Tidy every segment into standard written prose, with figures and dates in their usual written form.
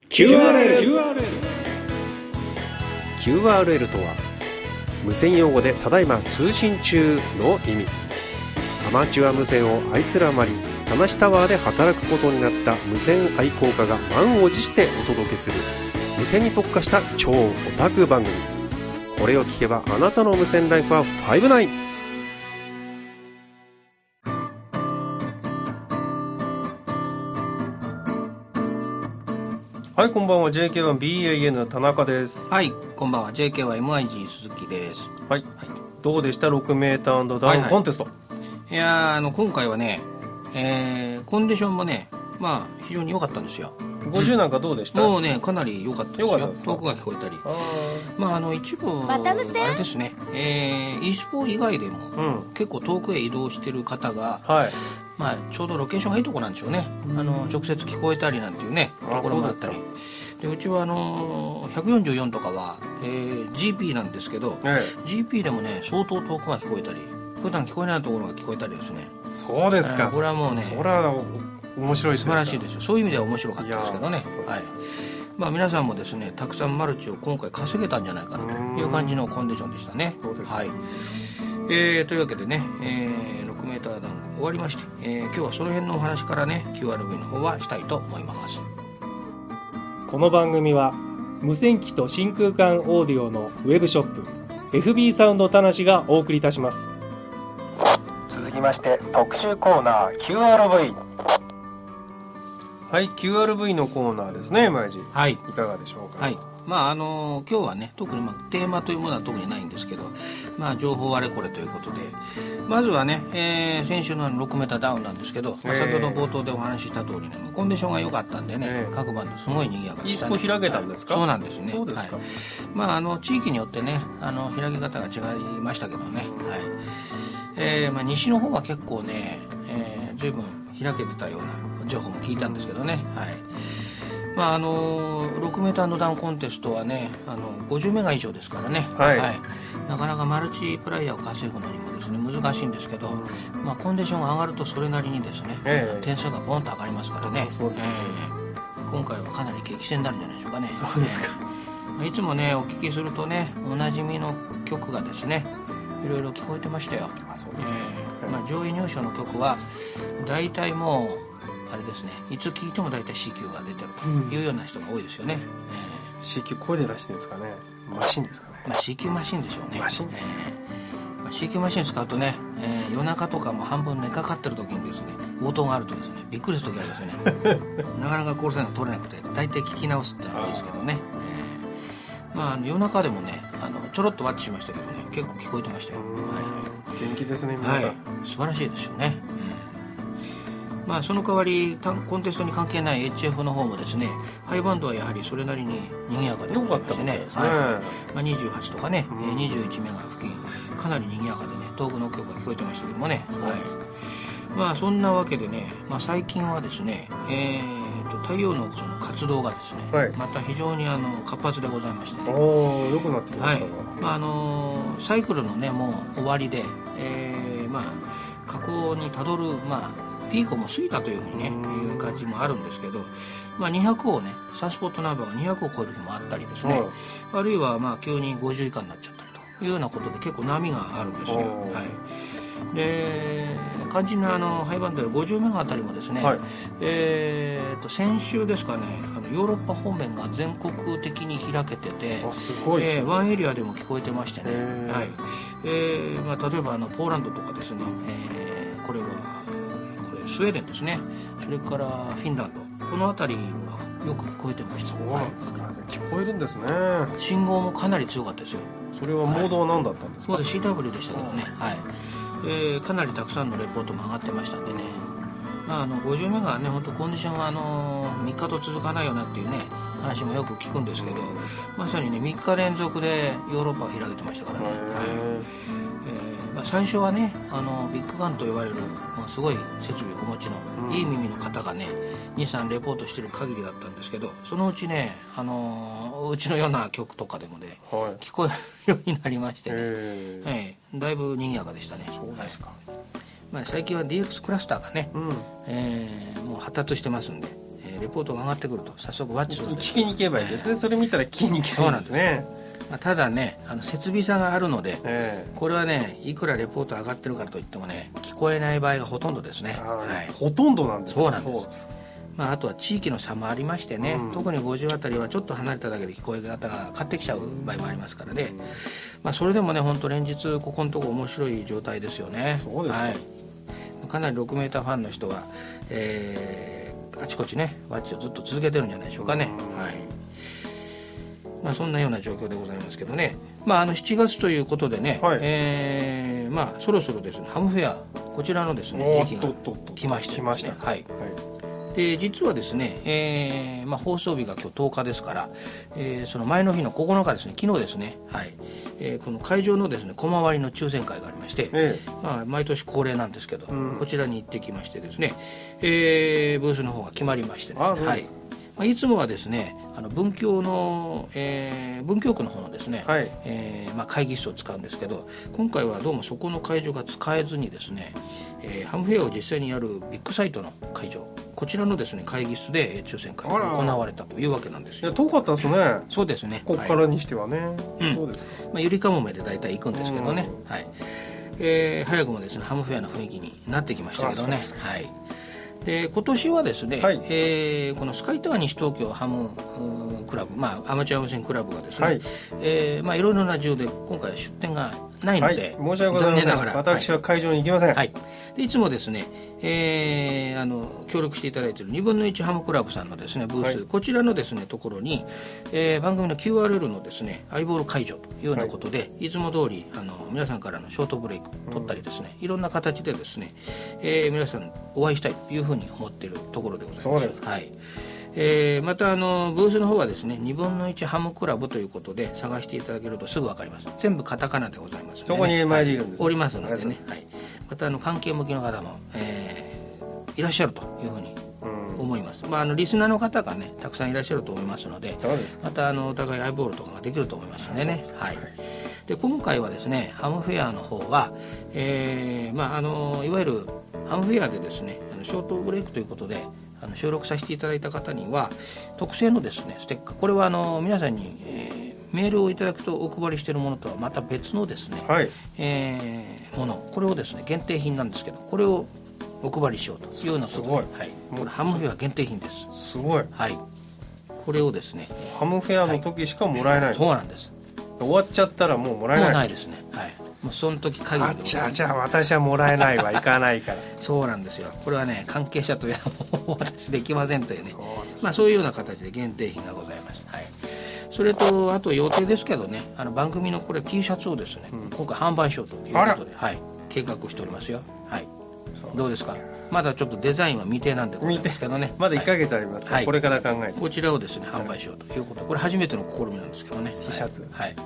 QRL とは無線用語でただいま通信中の意味。アマチュア無線を愛するあまり田無タワーで働くことになった無線愛好家が満を持してお届けする無線に特化した超オタク番組。これを聞けばあなたの無線ライフは59。はい、こんばんは。 JK1BAN 田中です。 はい、こんばんは。 JK1MIG 鈴木です。 はい、どうでした 6m&ダウンコンテスト。 いや今回はね、コンディションもね、まあ非常に良かったんですよ。 50なんかどうでした？ もうね、かなり良かったですよ。遠くが聞こえたり、まあ一部あれですね、e スポ以外でも、結構遠くへ移動してる方が、まあちょうどロケーションがいいとこなんでしょうね。直接聞こえたりなんていうね、ところもあったり。でうちは144とかは、GP なんですけど、GP でもね相当遠くが聞こえたり、普段聞こえないところが聞こえたりですね。 そうですか。 これはもうね、 それは面白いですね。 素晴らしいですよ。そういう意味では面白かったですけどね。はい。まあ皆さんもですね、たくさんマルチを今回稼げたんじゃないかなという感じのコンディションでしたね。 そうです。 はい。というわけでね、6mダウン終わりまして、今日はその辺のお話からね QRV の方はしたいと思います。 この番組は無線機と真空管オーディオのウェブショップ FB サウンド田無がお送りいたします。 続きまして特集コーナー QRV。 はい、 QRV のコーナーですね。毎時、はい、いかがでしょうか。 はい、まあ今日はね特にテーマというものは特にないんですけど、まあ情報あれこれということで、まずはね、先週の6mダウンなんですけど、先ほど冒頭でお話しした通りね、コンディションが良かったんでね、各バンドすごい賑やかでしたね。 いいスポ開けたんですか？ そうなんですね。 そうですか。 はい、まあ地域によってね開け方が違いましたけどね。はい。まあ西の方は結構ね、随分開けてたような情報も聞いたんですけどね。はい。まあ6mダウンコンテストはね50メガ以上ですからね。はい。なかなかマルチプライヤーを稼ぐのにもですね難しいんですけど、まあ、コンディションが上がるとそれなりにですね、点数がボンと上がりますからね。今回はかなり激戦になるんじゃないでしょうかね。 そうですか。 いつもねお聞きするとねおなじみの曲がですねいろいろ聞こえてましたよ。 そうですね。 まあ、上位入賞の曲は大体もうあれですね、いつ聴いても大体 C 級が出てるというような人が多いですよね。 C 級声で出してるんですかね。マシンですかね。 まあ C 級マシンでしょうね。 マシンですね。 C 級マシン使うとね、夜中とかも半分寝かかってる時にですね応答があるとですねびっくりする時ありますよね。なかなかコールサインが取れなくて大体聞き直すってのはいいですけどね。まあ夜中でもねちょろっとワッチしましたけどね結構聞こえてましたよ。 元気ですね皆さん。 素晴らしいですよね。まあその代わりコンテストに関係ない HF の方もですねハイバンドはやはりそれなりに賑やかで良かったですね。 まあ、28とかね、21メガ付近かなり賑やかでね遠くの曲が聞こえてましたけどもね。まあそんなわけでね、まあ、最近はですね、太陽のその活動がですね、また非常に活発でございましてね。 良くなってきましたが、まあサイクルのねもう終わりで、まあ下降にたどるまあピークも過ぎたというふうにねいう感じもあるんですけど、まあ、200をねサンスポットナンバーが200を超える日もあったりですね、あるいはまあ急に50以下になっちゃったりというようなことで結構波があるんですよ。で肝心なハイバンドで50メガあたりもですね、先週ですかねヨーロッパ方面が全国的に開けてて、 すごいですね。 ワンエリアでも聞こえてましてね、まあ、例えばポーランドとかですね、これスウェーデンですね、それからフィンランドこの辺りがよく聞こえてました。 そうなんですか。聞こえるんですね。 信号もかなり強かったですよ。 それはモードは何だったんですか？ そうです CW でしたけどね。かなりたくさんのレポートも上がってましたんでね、まあ、50メガはね本当コンディションが3日と続かないよなっていうね話もよく聞くんですけど、まさにね3日連続でヨーロッパを開けてましたからね。まあ、最初はねビッグガンと呼ばれるもうすごい設備をお持ちのいい耳の方がね 2,3 レポートしてる限りだったんですけど、そのうちねうちのような曲とかでもね、聞こえるようになりましてね、だいぶ賑やかでしたね。 そうですか。 まあ、最近は DX クラスターがね、もう発達してますんで、 レポートが上がってくると早速ワッチするんです。 聞きに行けばいいですね。それ見たら聞きに行けばいいですね。 ただね設備差があるので、これはねいくらレポート上がってるからといってもね聞こえない場合がほとんどですね。 ほとんどなんですか。 そうなんです。あとは地域の差もありましてね、特に50あたりはちょっと離れただけで聞こえ方が変わってきちゃう場合もありますからね、それでもね本当連日ここのとこ面白い状態ですよね。 そうですね、 かなり 6m ファンの人は、あちこちねワッチをずっと続けてるんじゃないでしょうかね。そんなような状況でございますけどね、7月ということでね、そろそろですねハムフェアこちらのですね時期が来ましてですね、で実はですね、放送日が今日10日ですから、その前の日の9日ですね、昨日ですね、この会場のですね小回りの抽選会がありまして、毎年恒例なんですけど、こちらに行ってきましてですね、ブースの方が決まりましてですね、いつもはですね文京の、文京区の方のですね、会議室を使うんですけど、今回はどうもそこの会場が使えずにですね、ハムフェアを実際にやるビッグサイトの会場、こちらのですね会議室で抽選会が行われたというわけなんですよ。 いや遠かったですね。 そうですね、 ここからにしてはね、そうですか。 ゆりかもめで大体行くんですけどね、早くもですねハムフェアの雰囲気になってきましたけどね。で今年はですね、このスカイタワー西東京ハムクラブ、アマチュア無線クラブがですね、いろいろな事情で今回は出展がないので、 申し訳ございません。私は会場に行きません。 でいつもですね、協力していただいている2分の1ハムクラブさんのですねブース、こちらのですねところに、番組の QRL のですねアイボール会場というようなことで、いつも通り皆さんからのショートブレイク取ったりですね、いろんな形でですね、皆さんお会いしたいというふうに思っているところでございます。 そうですか。 またブースの方はですね2分の1ハムクラブということで探していただけるとすぐ分かります。全部カタカナでございますので、 そこに MIG いるんです、 おりますのでね、また関係向きの方も、いらっしゃるというふうに思います。リスナーの方がねたくさんいらっしゃると思いますので、またお互いアイボールとかができると思いますのでね。で今回はですねハムフェアの方は、いわゆるハムフェアでですねショートブレイクということで収録させていただいた方には特製のですねステッカー、これは皆さんに、メールをいただくとお配りしているものとはまた別のですね、もの、これをですね限定品なんですけど、これをお配りしようというようなことで、これハムフェア限定品です。 すごい。 これをですねハムフェアの時しかもらえない。 そうなんです。 終わっちゃったらもうもらえない。 もうないですね。もうその時限りでございます。 私はもらえないわ、行かないから。 そうなんですよ。これはね関係者というのは私できませんというね、そういうような形で限定品がございます。それとあと予定ですけどね、番組のこれ T シャツをですね、今回販売しようということで、計画しておりますよ。どうですか。まだちょっとデザインは未定なんでございますけどね、 まだ1ヶ月ありますから、これから考えてこちらをですね販売しようということで、これ初めての試みなんですけどね。 T シャツ、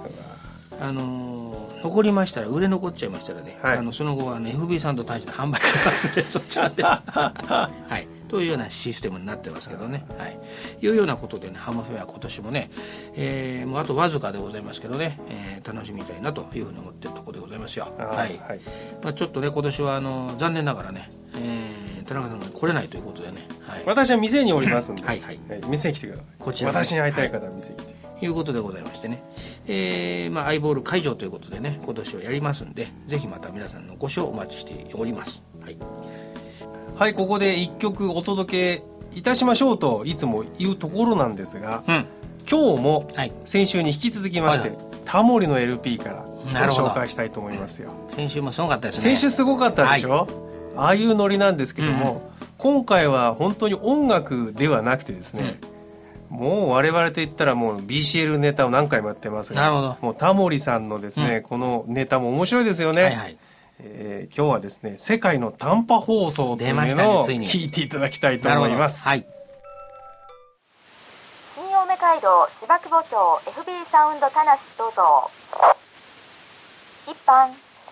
残りましたら売れ残っちゃいましたらね、その後はFB さんと大して販売しますのでそちらでというようなシステムになってますけどね、いうようなことでねハムフェア今年もね、もうあとわずかでございますけどね、楽しみたいなというふうに思っているところでございますよ。ちょっとね今年は残念ながらね、田中さんが来れないということでね、 私は店におりますんで、店に来てください。こちら私に会いたい方は店に来て、 いうことでございましてね、アイボール会場ということでね今年はやりますんで、ぜひまた皆さんのご視聴お待ちしております。 ここで1曲お届けいたしましょうといつも言うところなんですが、今日も先週に引き続きまして、タモリの LP からご紹介したいと思いますよ。 先週もすごかったですね。 先週すごかったでしょ、ああいうノリなんですけども、今回は本当に音楽ではなくてですね、もう我々といったらもう BCL ネタを何回もやってますが、もうタモリさんのですね、このネタも面白いですよね。今日はですね世界の短波放送というのを聞いていただきたいと思います。 新青梅街道芝久保町 FB サウンド田無どうぞ。1班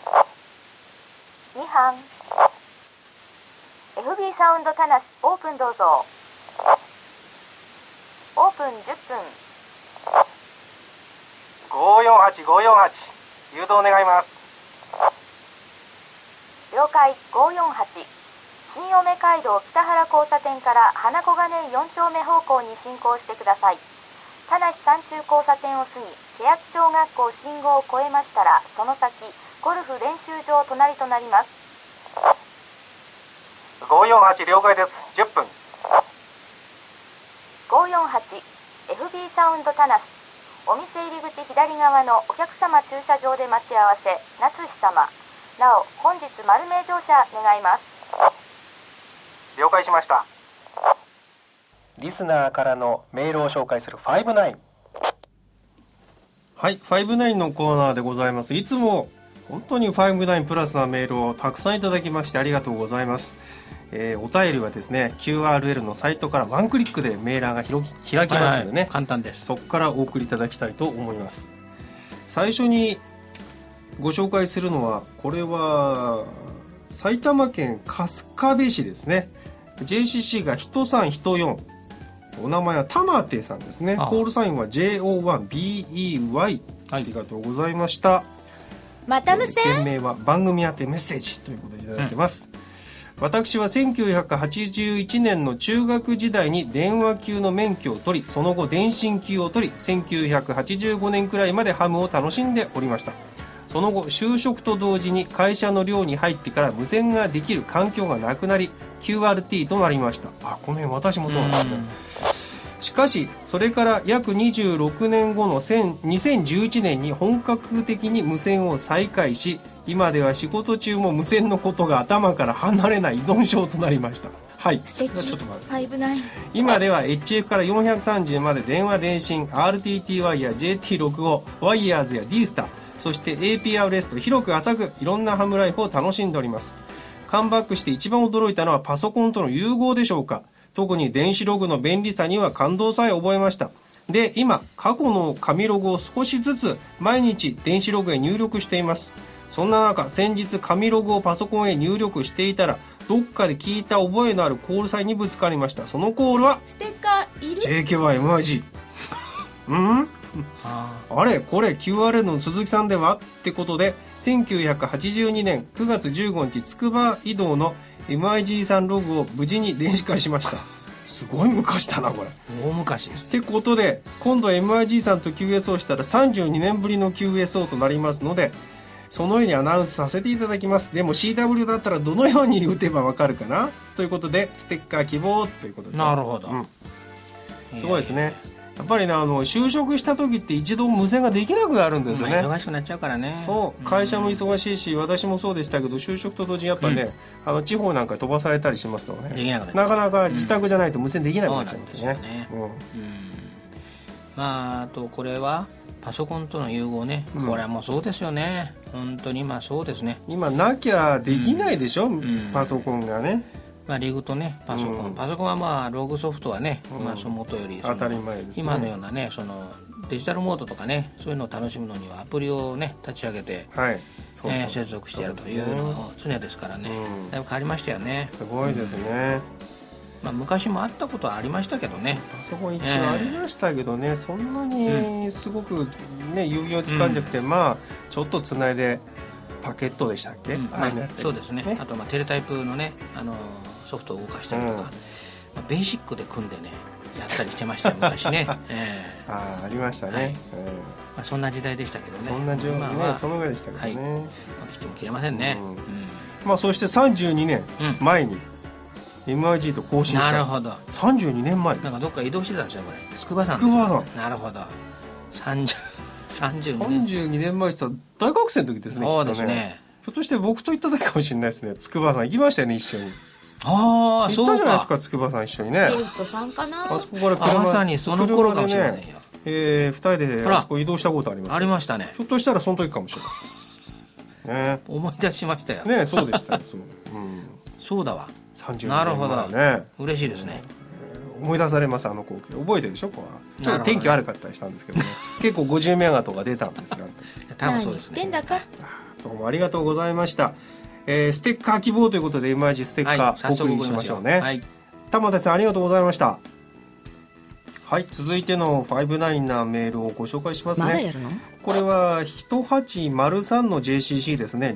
2班 FB サウンド田無オープンどうぞ。オープン10分。548548誘導願います。了解。548 新青梅街道北原交差点から花小金井4丁目方向に進行してください。田無山中交差点を過ぎ、欅小学校信号を越えましたら、その先、ゴルフ練習場隣となります。 548了解です。10分。 548 FB サウンド田無、お店入り口左側のお客様駐車場で待ち合わせ、夏日様。なお、本日丸名乗車願います。 了解しました。リスナーからのメールを紹介する59。はい、59のコーナーでございます。いつも本当に59プラスなメールをたくさんいただきましてありがとうございます。お便りはですね QRL のサイトからワンクリックでメーラーが開きますよね、 簡単です。 そこからお送りいただきたいと思います。最初にご紹介するのは、これは埼玉県春日部市ですね。 JCC が13114、お名前は玉手さんですね。コールサインは JO1BEY、 ありがとうございました。 また無線、 件名は番組宛てメッセージということでいただいてます、私は1981年の中学時代に電話級の免許を取り、その後電信級を取り、1985年くらいまでハムを楽しんでおりました。その後就職と同時に会社の寮に入ってから無線ができる環境がなくなり QRT となりました。この辺私もそうなんですね。しかしそれから約26年後の2011年に本格的に無線を再開し、今では仕事中も無線のことが頭から離れない依存症となりました。はい、ちょっと待って、今では HF から430まで電話電信 RTT ワイヤー JT65 ワイヤーズや D スター、そして APRS と広く浅くいろんなハムライフを楽しんでおります。カムバックして一番驚いたのはパソコンとの融合でしょうか。特に電子ログの便利さには感動さえ覚えました。で、今過去の紙ログを少しずつ毎日電子ログへ入力しています。そんな中、先日紙ログをパソコンへ入力していたら、どっかで聞いた覚えのあるコールサインにぶつかりました。そのコールはステッカーいる JKYMIG あれこれ QRL の鈴木さんではってことで、1982年9月15日つくば移動の MIG さんログを無事に電子化しました。すごい昔だなこれ。 大昔です。 ってことで今度 MIG さんと QSO したら32年ぶりの QSO となりますので、そのようにアナウンスさせていただきます。でも CW だったらどのように打てばわかるかなということで、ステッカー希望ということです。 なるほど、 すごいですね。やっぱりね、就職した時って一度無線ができなくなるんですよね。 忙しくなっちゃうからね。 そう、会社も忙しいし、私もそうでしたけど、就職と同時にやっぱね、地方なんか飛ばされたりしますとね、 できなくなっちゃう。 なかなか自宅じゃないと無線できなくなっちゃいますよね。 あとこれはパソコンとの融合ね、これはもうそうですよね。本当に今そうですね。 今なきゃできないでしょ、パソコンがね。 リグとねパソコン、パソコンはログソフトはね、その元より当たり前ですね。 今のようなね、そのデジタルモードとかね、そういうのを楽しむのにはアプリをね立ち上げて、接続してやるというのが常ですからね、だいぶ変わりましたよね。 すごいですね。 昔もあったことはありましたけどね。 パソコン一応ありましたけどね、そんなにすごくね有用使うんじゃなくて、ちょっとつないでパケットでしたっけ、 そうですね。あとテレタイプのねソフトを動かしたりとか、ベーシックで組んでねやったりしてましたよ昔ね。 ありましたね。 そんな時代でしたけどね。 そんな時代ね、そのぐらいでしたけどね。 切っても切れませんね。 そして32年前にMIG と更新した。 なるほど。 32年前です。 なんかどっか移動してたんですよこれ。筑波山。なるほど。 32年前って大学生の時ですね。 そうですね。 ひょっとして僕と行った時かもしれないですね。筑波山行きましたよね、一緒に。 ああ、そうか。 行ったじゃないですか、筑波山一緒にね。 ベルトさんかな。 あそこからまさにその頃かもしれないよ。 2人であそこ移動したことあります。 ありましたね。 ひょっとしたらその時かもしれませんね。 思い出しましたよね。そうでしたよ。 そうだわ。 30年なるほどね。嬉しいですね。 思い出されます、あの光景。覚えてるでしょ。こうちょっと天気悪かったりしたんですけどね。結構50メガとか出たんですよ。 多分そうですね。 どうもありがとうございました。ステッカー希望ということで MIG ステッカーお送りしましょうね。玉田さんありがとうございました。 はい、続いての59なメールをご紹介しますね。 まだやるの？ これは1803の JCC ですね。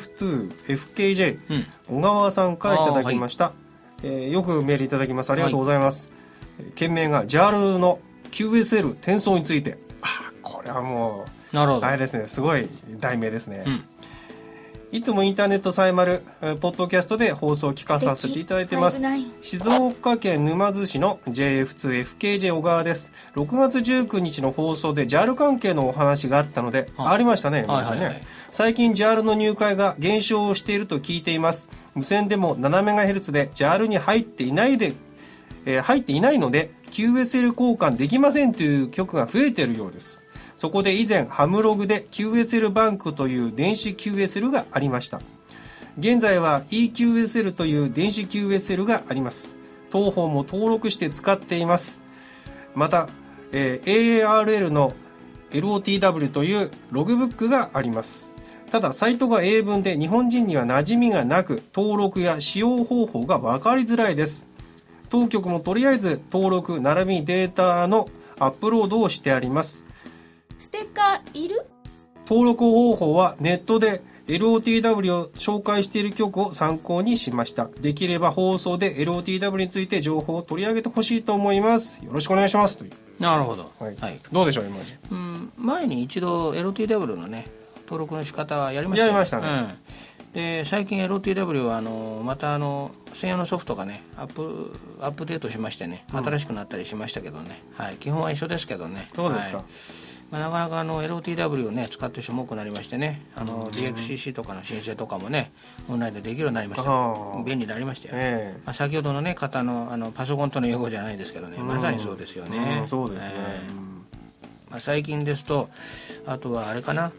JF2FKJ、小川さんからいただきました。よくメールいただきます。ありがとうございます。件名が JAL の QSL 転送について。これはもうなるほど、 あれですね、すごい題名ですね。いつもインターネットサイマルポッドキャストで放送を聞かさせていただいてます。静岡県沼津市の JF2FKJ 小川です。6月19日の放送で JAL 関係のお話があったので、ありましたね、最近 JAL の入会が減少していると聞いています。無線でも 7MHz で JAL に入っていないので QSL 交換できませんという局が増えているようです。そこで以前ハムログで QSL バンクという電子 QSL がありました。現在は EQSL という電子 QSL があります。当方も登録して使っています。また、AARL の LOTW というログブックがあります。ただサイトが英文で日本人には馴染みがなく、登録や使用方法が分かりづらいです。当局もとりあえず登録並びにデータのアップロードをしてあります。 ステッカーいる？ 登録方法はネットで LOTW を紹介している局を参考にしました。できれば放送で LOTW について情報を取り上げてほしいと思います。よろしくお願いしますという。 なるほど、 どうでしょう今前に一度 LOTW のね登録の仕方はやりましたね。 やりましたね、 で最近 LOTW はまた専用のソフトがねアップデートしましてね、新しくなったりしましたけどね、基本は一緒ですけどね。 そうですか。 なかなかLOTW をね使ってる人も多くなりましてね、DXCC とかの申請とかもねオンラインでできるようになりました。便利になりましたよ、先ほどのね方のパソコンとの用語じゃないですけどね、まさにそうですよね。 そうですね。 最近ですとあとはあれかな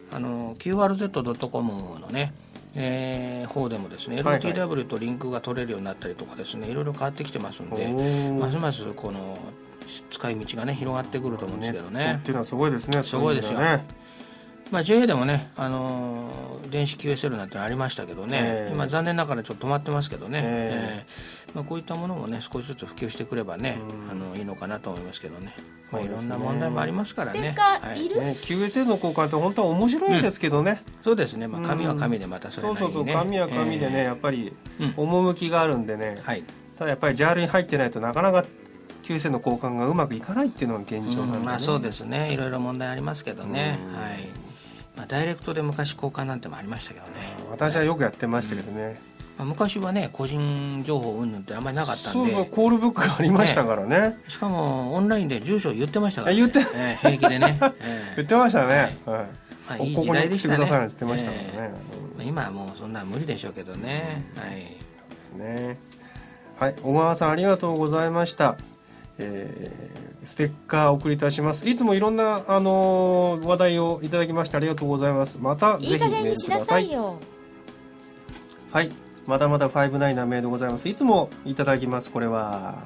QRZ.com のね方でもですね LOTW とリンクが取れるようになったりとかですね、いろいろ変わってきてますんで、ますますこの使い道がね広がってくると思うんですけどね。 っていうのはすごいですね。 すごいですよ。JA でもね、電子 QSL なんてのありましたけどね、今残念ながらちょっと止まってますけどね、こういったものもね少しずつ普及してくればね、いいのかなと思いますけどね。いろんな問題もありますからね。 ステッカーいる ？QSL の交換って本当は面白いんですけどね。 そうですね。紙は紙でまたそれなりにね。 そう紙は紙でね、やっぱり趣があるんでね。ただやっぱり JAL に入ってないとなかなかQSL の交換がうまくいかないっていうのが現状なんでね。 そうですね。いろいろ問題ありますけどね。ダイレクトで昔交換なんてもありましたけどね。 私はよくやってましたけどね。 昔はね個人情報云々ってあんまりなかったんで、 コールブックがありましたからね。 しかもオンラインで住所言ってましたから、 言って平気でね、 言ってましたね。 いい時代でしたね。 ここに来てくださいって言ってましたからね。 今はもうそんな無理でしょうけどね。 ですね。はい、小川さんありがとうございました。ステッカーお送りいたします。いつもいろんな話題をいただきましてありがとうございます。またぜひメールください。はい、まだまだ59なメールでございます。いつもいただきます。これは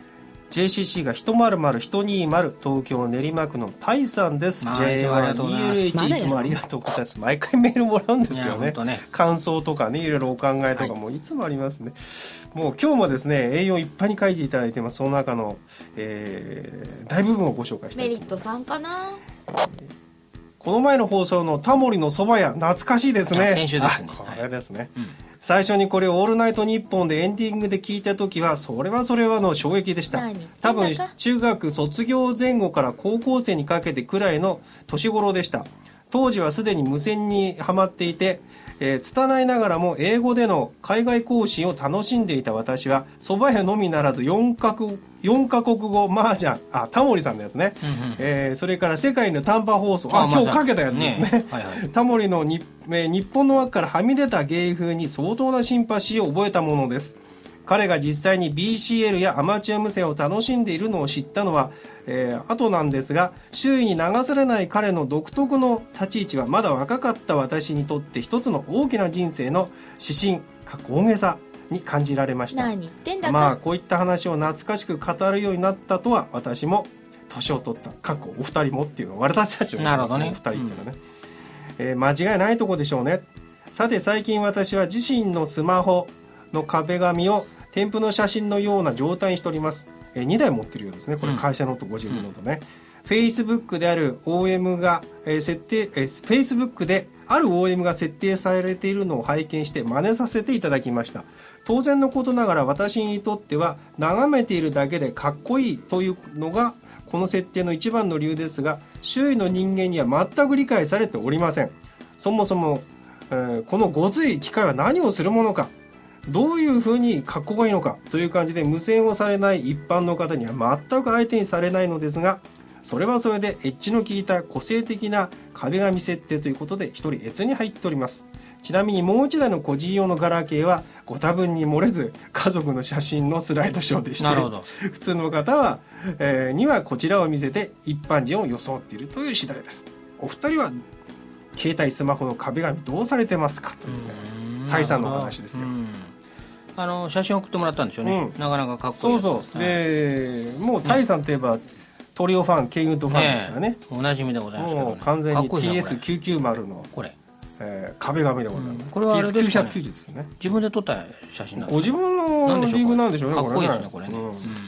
JCC が100-120東京練馬区のタイさんです。JA1ELH いつもありがとうございます。毎回メールもらうんですよね。感想とかね、いろいろお考えとかもいつもありますね。もう今日もですね、栄養いっぱいに書いていただいてます。その中の、大部分をご紹介したいと思います。 メリット3かな。 この前の放送のタモリのそば屋、懐かしいですね。 先週ですね。 これですね。最初にこれオールナイトニッポンでエンディングで聞いた時はそれはの衝撃でした。多分中学卒業前後から高校生にかけてくらいの年頃でした。当時はすでに無線にハマっていて、拙いながらも英語での海外更新を楽しんでいた私は蕎麦屋のみならず4カ国語麻雀、タモリさんのやつね、それから世界の短波放送、今日かけたやつですね。タモリの日本の枠からはみ出た芸風に相当なシンパシーを覚えたものです。彼が実際に BCL やアマチュア無線を楽しんでいるのを知ったのは、後なんですが、周囲に流されない彼の独特の立ち位置はまだ若かった私にとって一つの大きな人生の指針、大げさに感じられました。 何言ってんだか。 こういった話を懐かしく語るようになったとは、私も年を取ったお二人もっていうのは私たちのお二人っていうのはね、間違いないとこでしょうね。さて最近私は自身のスマホの壁紙を添付の写真のような状態にしております。 2台持ってるようですね。これ会社ノートご自分のとね、Facebook である OM が、Facebook である OM が設定されているのを拝見して真似させていただきました。当然のことながら私にとっては眺めているだけでかっこいいというのがこの設定の一番の理由ですが、周囲の人間には全く理解されておりません。そもそも、このごつい機械は何をするものか、どういうふうに格好がいいのかという感じで無線をされない一般の方には全く相手にされないのですが、それはそれでエッジの効いた個性的な壁紙設定ということで一人越に入っております。ちなみにもう一台の個人用のガラケーはご多分に漏れず家族の写真のスライドショーでして、 なるほど。 普通の方は、にはこちらを見せて一般人を装っているという次第です。お二人は携帯スマホの壁紙どうされてますかというね、タイさんのお話ですよ。 写真送ってもらったんですよね、なかなかかっこいい。 そうそう。で、もうタイさんといえば、トリオファン、ケイウッドファンですからね。 おなじみでございますけど、 もう完全に TS990 のこれ、 壁紙でございます。 これはあれですかね、 TS990 ですよね。 自分で撮った写真なんですか。 ご自分のリーグなんでしょうね。 かっこいいですねこれね。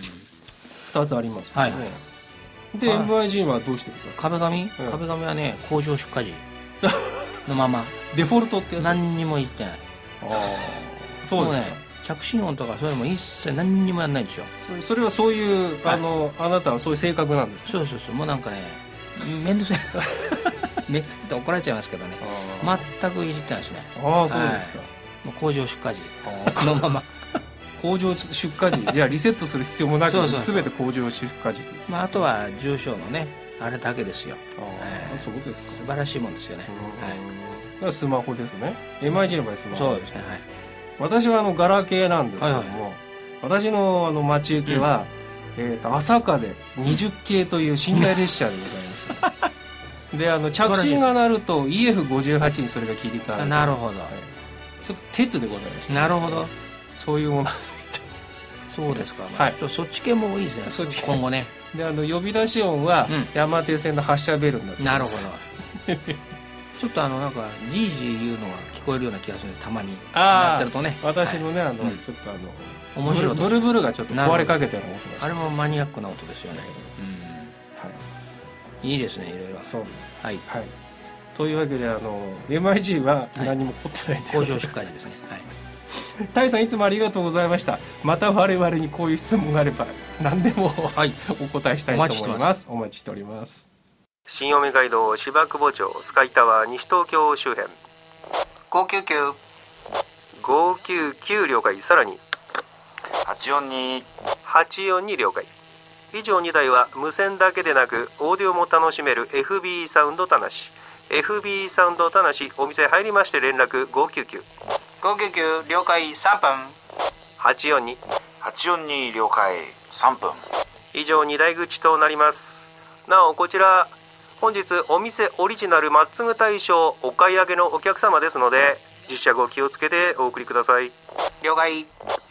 2つありますはい。 で MIG はどうしてるか。 壁紙はね、工場出荷時のままデフォルトってやつ。 何にも言ってない。 そうですね。 着信音とかそういうのも一切何にもやんないんですよ。 それはそういうあなたはそういう性格なんですか。 そうもうなんかね、めんどくさいめっちゃ怒られちゃいますけどね、全くいじってないですね。 ああ、そうですか。 もう工場出荷時のまま工場出荷時じゃあリセットする必要もなく全て工場出荷時。 あとは住所のねあれだけですよ。 そうですか。 素晴らしいもんですよね。 スマホですね。MIG の場合スマホ。 そうですね。 私はガラケーなんですけども、私の待ち受けは、朝風20系という寝台列車でございましたで、着信が鳴ると EF58 にそれが切り替わる。 なるほど。 ちょっと鉄でございました。 なるほど。 そういうものそうですか。そっち系もいいですね、今後ね。 で、呼び出し音は山手線の発車ベルになってます。 なるほどちょっとなんかじいじ言うのが聞こえるような気がするんです、たまにやってるとね。私のね、ちょっと面白いブルブルがちょっと壊れかけてる音がして、 あれもマニアックな音ですよね。いいですね、いろいろ。 そうです。 はい。 というわけでMIG は何も起こってない工場出荷時ですね。 タイさんいつもありがとうございました。また我々にこういう質問があれば何でもお答えしたいと思います。お待ちしております。 新嫁街道芝久保町スカイタワー西東京周辺 599 599了解。さらに842了解。以上2台は無線だけでなくオーディオも楽しめる FB サウンドたなし。 FB サウンドたなし、お店入りまして連絡599 了解。3分。 842 了解。3分。 以上2台口となります。なおこちら本日お店オリジナルマッツグ大賞お買い上げのお客様ですので実車ご気をつけてお送りください。 了解。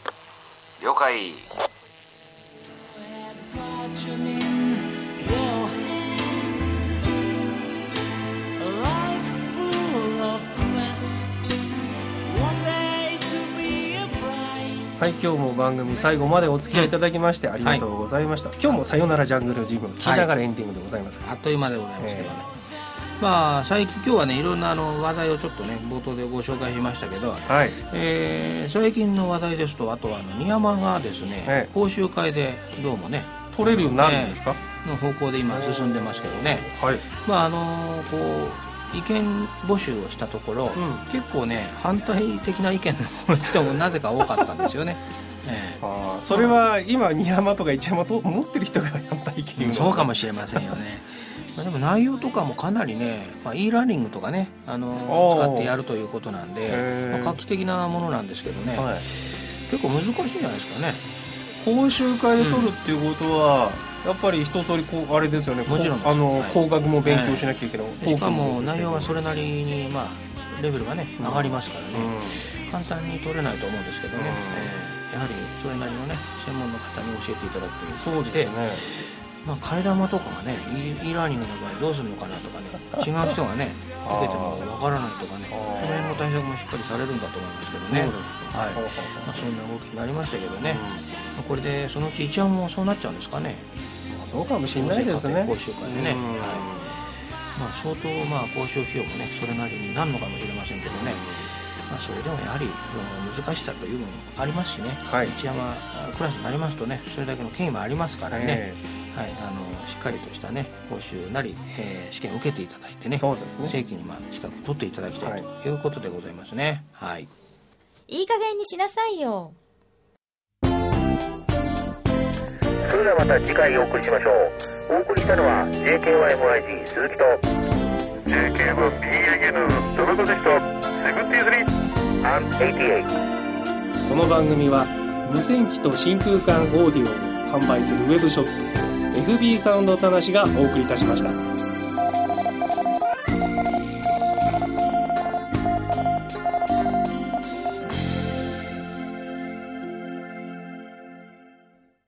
はい、今日も番組最後までお付き合いいただきましてありがとうございました。今日もさよならジャングルジムを聞きながらエンディングでございます。 あっという間でございますけどね。最近今日はねいろんな話題をちょっとね冒頭でご紹介しましたけど、最近の話題ですと、あとは新山がですね、講習会でどうもね取れるようになるんですか、 の方向で今進んでますけどね。こう意見募集をしたところ、結構ね反対的な意見の人もなぜか多かったんですよね。 それは今新山とか一山と持ってる人が反対意見、 そうかもしれませんよね。でも内容とかもかなりね、e ラーニングとかね使ってやるということなんで、画期的なものなんですけどね、結構難しいんじゃないですかね。 講習会で取るっていうことは、やっぱり一通りあれですよね。 もちろん工学も勉強しなきゃいけない。 しかも内容はそれなりにレベルがね上がりますからね、簡単に取れないと思うんですけどね。やはりそれなりのね専門の方に教えていただくというそうですね。 替え玉とかがね e ラーニングの場合どうするのかなとかね、違う人がね受けてもわからないとかね、その辺の対策もしっかりされるんだと思いますけどね。 そうですか。 はい。そんな動きになりましたけどね、これでそのうち一案もそうなっちゃうんですかね。 そうかもしれないですね。 講習会でね、はい。相当講習費用もねそれなりになるのかもしれませんけどね、それでもやはり難しさというのもありますしね、 はい、 一山クラスになりますとねそれだけの権威もありますからね、はい、しっかりとしたね講習なり、試験を受けていただいてね、 そうですね、 正規に資格取っていただきたいということでございますね。はい、 いい加減にしなさいよ。 それではまた次回お送りしましょう。お送りしたのは JKYMIG 鈴木と JK1BAN ドロドでした。73 and 88。 この番組は無線機と真空管オーディオを販売するウェブショップ FB サウンドたなしがお送りいたしました。